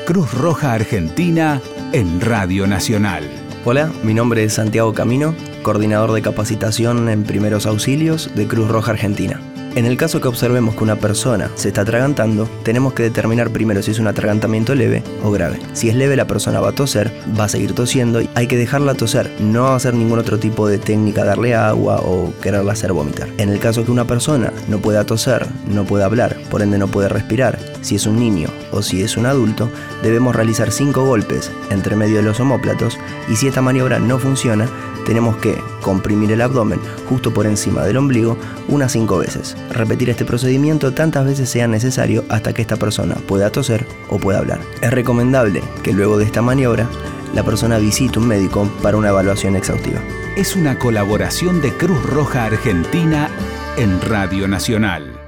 Cruz Roja Argentina en Radio Nacional. Hola, mi nombre es Santiago Camino, coordinador de capacitación en primeros auxilios de Cruz Roja Argentina. En el caso que observemos que una persona se está atragantando, tenemos que determinar primero si es un atragantamiento leve o grave. Si es leve, la persona va a toser, va a seguir tosiendo y hay que dejarla toser, no hacer ningún otro tipo de técnica, darle agua o quererla hacer vomitar. En el caso que una persona no pueda toser, no puede hablar, por ende no puede respirar, si es un niño o si es un adulto, debemos realizar 5 golpes entre medio de los omóplatos y si esta maniobra no funciona, tenemos que comprimir el abdomen justo por encima del ombligo unas 5 veces. Repetir este procedimiento tantas veces sea necesario hasta que esta persona pueda toser o pueda hablar. Es recomendable que luego de esta maniobra la persona visite un médico para una evaluación exhaustiva. Es una colaboración de Cruz Roja Argentina en Radio Nacional.